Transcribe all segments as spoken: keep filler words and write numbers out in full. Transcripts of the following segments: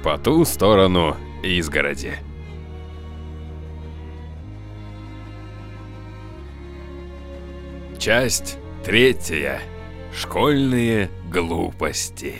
по ту сторону изгороди. Часть третья. Школьные глупости.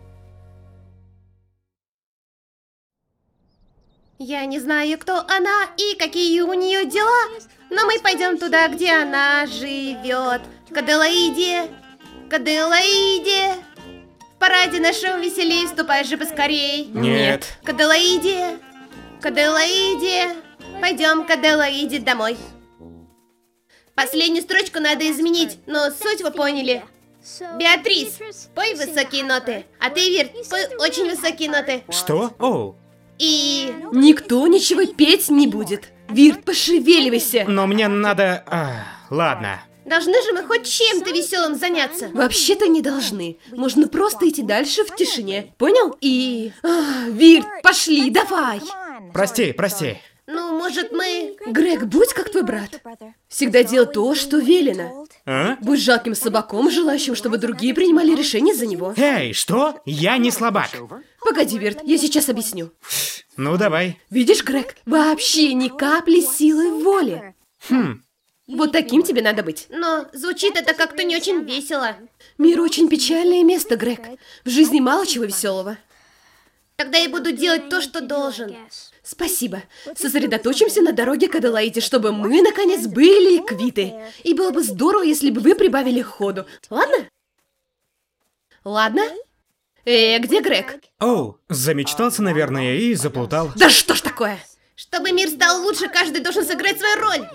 Я не знаю, кто она и какие у нее дела, но мы пойдем туда, где она живет. К Аделаиде, к Аделаиде. В параде нашем веселей, ступай же поскорей. Нет. К Аделаиде, к Аделаиде. Пойдем к Аделаиде домой. Последнюю строчку надо изменить, но суть вы поняли. Беатрис, пой высокие ноты, а ты, Вирт, пой очень высокие ноты. Что? Оу. И... Никто ничего петь не будет. Вирт, пошевеливайся. Но мне надо... А, ладно. Должны же мы хоть чем-то веселым заняться. Вообще-то не должны. Можно просто идти дальше в тишине. Понял? И... А, Вирт, пошли, давай. Прости, прости. Ну, может, мы... Грег, будь как твой брат. Всегда делай то, что велено. А? Будь жалким слабаком, желающим, чтобы другие принимали решения за него. Эй, что? Я не слабак. Погоди, Вирт, я сейчас объясню. Ну, давай. Видишь, Грег, вообще ни капли силы воли. Хм. Вот таким тебе надо быть. Но звучит это как-то не очень весело. Мир очень печальное место, Грег. В жизни мало чего веселого. Тогда я буду делать то, что должен. Спасибо. Сосредоточимся на дороге к Аделаиде, чтобы мы, наконец, были квиты. И было бы здорово, если бы вы прибавили ходу. Ладно? Ладно? Э, где Грег? Оу, замечтался, наверное, и заплутал. Да что ж такое? Чтобы мир стал лучше, каждый должен сыграть свою роль.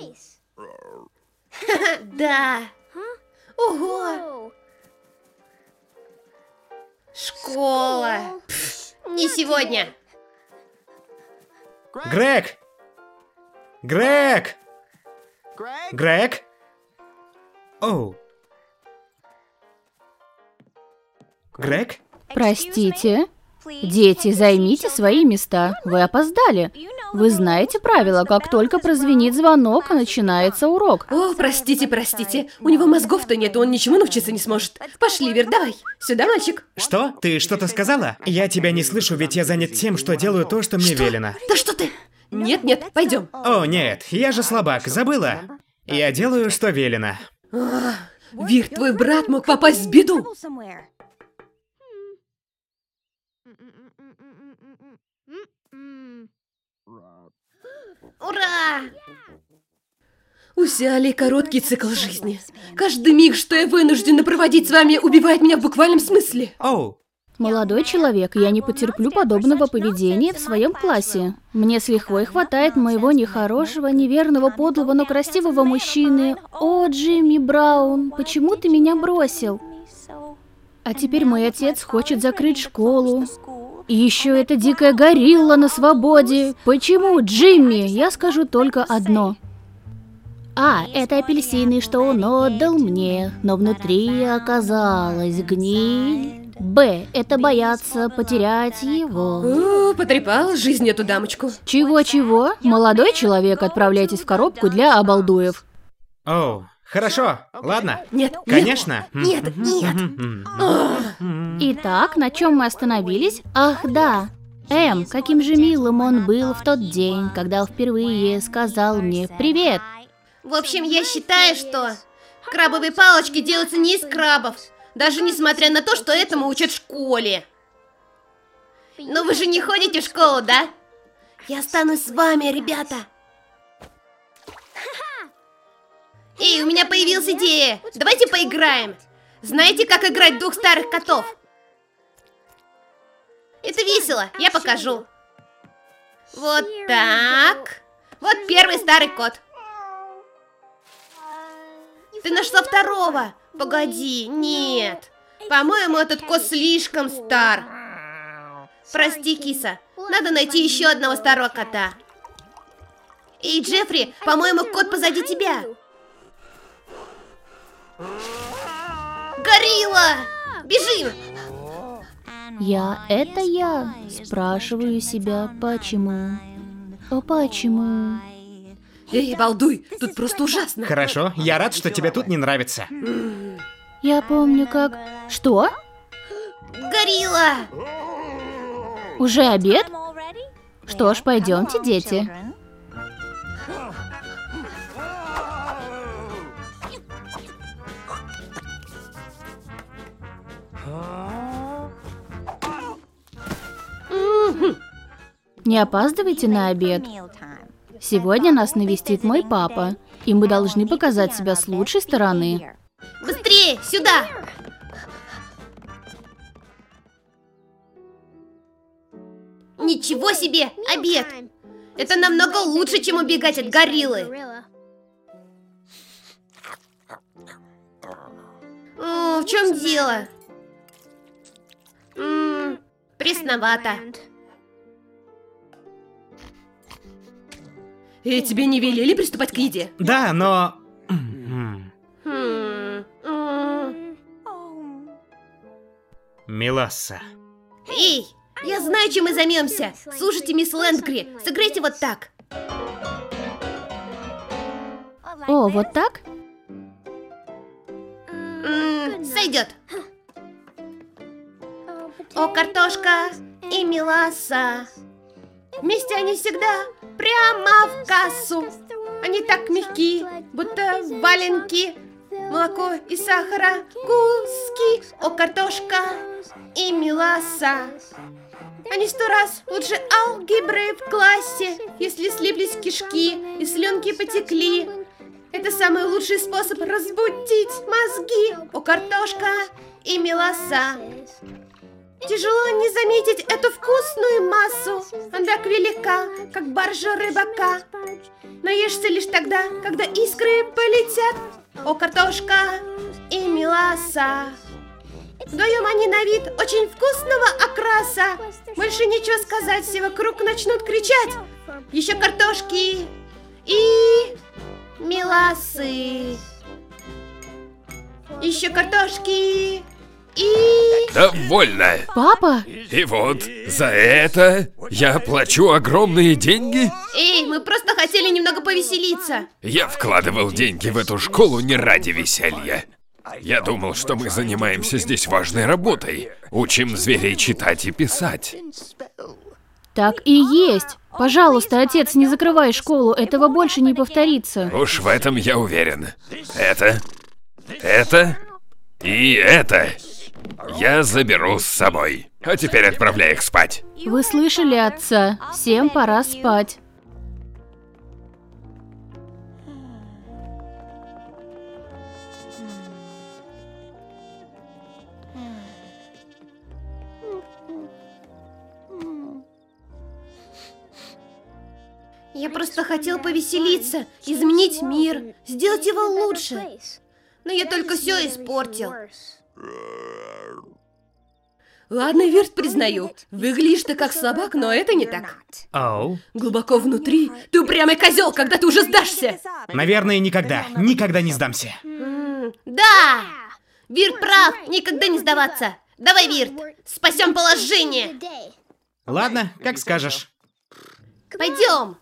Да. Ого. Школа. Не сегодня. Грег! Грег! Грег? Оу. Грег? Простите. Дети, займите свои места. Вы опоздали. Вы знаете правила, как только прозвенит звонок, начинается урок. О, простите, простите. У него мозгов-то нет, он ничему научиться не сможет. Пошли, Вир, давай. Сюда, мальчик. Что? Ты что-то сказала? Я тебя не слышу, ведь я занят тем, что делаю то, что мне Что? велено. Да что ты? Нет, нет, пойдем. О, нет, я же слабак, забыла. Я делаю, что велено. А, Вир, твой брат мог попасть в беду. Ура! У Сиали короткий цикл жизни. Каждый миг, что я вынуждена проводить с вами, убивает меня в буквальном смысле. Оу. Молодой человек, я не потерплю подобного поведения в своем классе. Мне с лихвой хватает моего нехорошего, неверного, подлого, но красивого мужчины. О, Джимми Браун, почему ты меня бросил? А теперь мой отец хочет закрыть школу. И еще эта дикая горилла на свободе. Почему, Джимми? Я скажу только одно. А, это апельсины, что он отдал мне, но внутри оказалась гниль. Б, это бояться потерять его. О, потрепал жизнь эту дамочку. Чего-чего? Молодой человек, отправляйтесь в коробку для обалдуев. Оу, хорошо, ладно. Нет, Конечно. Нет, нет. Итак, на чем мы остановились? Ах, да. Эм, каким же милым он был в тот день, когда впервые сказал мне «Привет». В общем, я считаю, что крабовые палочки делаются не из крабов, даже несмотря на то, что этому учат в школе. Но вы же не ходите в школу, да? Я останусь с вами, ребята. Эй, у меня появилась идея. Давайте поиграем. Знаете, как играть двух старых котов? Это весело, я покажу. Вот так. Вот первый старый кот. Ты нашла второго. Погоди, нет. По-моему, этот кот слишком стар. Прости, киса. Надо найти еще одного старого кота. Эй, Джеффри, по-моему, кот позади тебя. Горилла! Бежим! Я, это я. Спрашиваю себя, почему? О, почему? Эй, балдуй, тут просто ужасно. Хорошо, я рад, что тебе тут не нравится. Я помню, как... Что? Горилла! Уже обед? Что ж, пойдемте, дети. Не опаздывайте на обед. Сегодня нас навестит мой папа, и мы должны показать себя с лучшей стороны. Быстрее, сюда! Ничего себе, обед! Это намного лучше, чем убегать от гориллы. О, в чем дело? М-м, пресновато. И тебе не велели приступать к еде? Да, но... Хм, м. Меласса. Эй, я знаю, чем мы займемся. Слушайте, мисс Лэндгри, сыграйте вот так. О, вот так? М, сойдет. О, картошка и Меласса. Вместе они всегда прямо в кассу. Они так мягки, будто валенки. Молоко и сахара, куски. О, картошка и Меласса. Они сто раз лучше алгебры в классе. Если слиплись кишки и слюнки потекли. Это самый лучший способ разбудить мозги. О, картошка и Меласса. Тяжело не заметить эту вкусную массу. Она так велика, как баржа рыбака. Наешься лишь тогда, когда искры полетят. О, картошка и Меласса. Вдвоем они на вид очень вкусного окраса. Больше нечего сказать, все вокруг начнут кричать. Еще картошки и Мелассы. Еще картошки и... Довольно. Папа? И вот за это я плачу огромные деньги? Эй, мы просто хотели немного повеселиться. Я вкладывал деньги в эту школу не ради веселья. Я думал, что мы занимаемся здесь важной работой. Учим зверей читать и писать. Так и есть. Пожалуйста, отец, не закрывай школу, этого больше не повторится. Уж в этом я уверен. Это, это и это я заберу с собой. А теперь отправляй их спать. Вы слышали отца? Всем пора спать. Я просто хотел повеселиться, изменить мир, сделать его лучше. Но я только все испортил. Ладно, Вирт, признаю. Выглядишь ты как слабак, но это не так. Оу. Глубоко внутри ты упрямый козел, когда ты уже сдашься. Наверное, никогда, никогда не сдамся. М, Да! Вирт прав, никогда не сдаваться. Давай, Вирт, спасем положение. Ладно, как скажешь. Пойдем.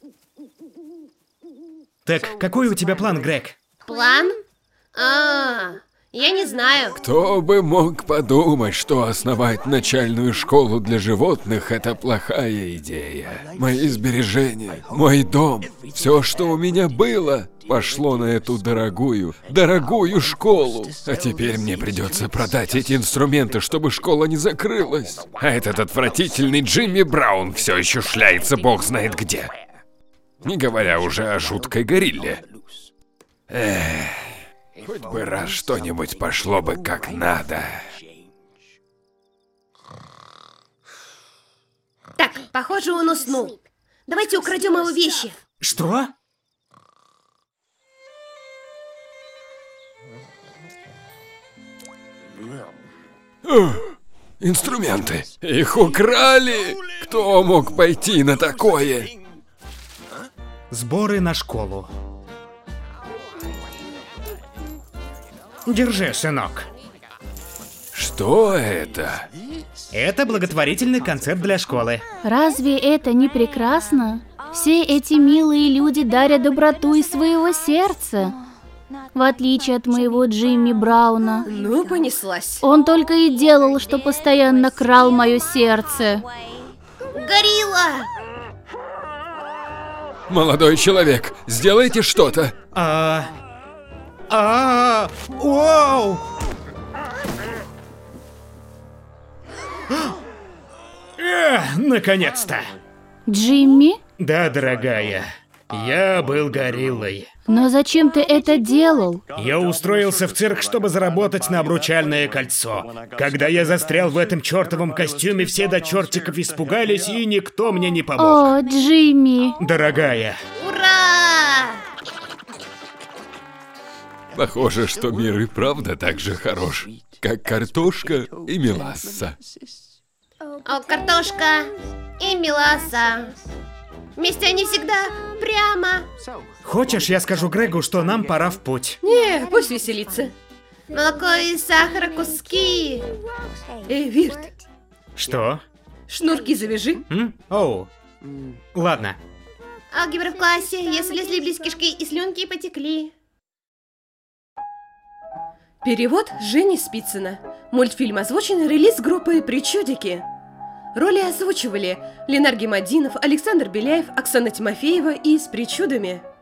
Так, какой у тебя план, Грег? План? А, я не знаю. Кто бы мог подумать, что основать начальную школу для животных – это плохая идея. Мои сбережения, мой дом, все, что у меня было, пошло на эту дорогую, дорогую школу. А теперь мне придется продать эти инструменты, чтобы школа не закрылась. А этот отвратительный Джимми Браун все еще шляется бог знает где. Не говоря уже о жуткой горилле. Эх, хоть бы раз что-нибудь пошло бы как надо. Так, похоже, он уснул. Давайте украдем его вещи. Что? Ух, инструменты. Их украли. Кто мог пойти на такое? Сборы на школу. Держи, сынок. Что это? Это благотворительный концерт для школы. Разве это не прекрасно? Все эти милые люди дарят доброту из своего сердца. В отличие от моего Джимми Брауна. Ну, понеслась. Он только и делал, что постоянно крал мое сердце. Горилла! Молодой человек, сделайте что-то. А... А... Вау! Э, наконец-то! Джимми? Да, дорогая. Я был гориллой. Но зачем ты это делал? Я устроился в цирк, чтобы заработать на обручальное кольцо. Когда я застрял в этом чертовом костюме, все до чертиков испугались, и никто мне не помог. О, Джимми. Дорогая. Ура! Похоже, что мир и правда так же хорош, как картошка и меласса. О, картошка и меласа. Вместе они всегда прямо. Хочешь, я скажу Грегу, что нам пора в путь? Не, пусть веселится. Молоко и сахара куски. Эй, Вирт, Что? шнурки завяжи. М? Оу. Ладно. Алгебра в классе, если слиплись кишки и слюнки потекли. Перевод Жени Спицына. Мультфильм озвучен, релиз группы «Причудики». Роли озвучивали Ленар Гемадинов, Александр Беляев, Оксана Тимофеева и с причудами.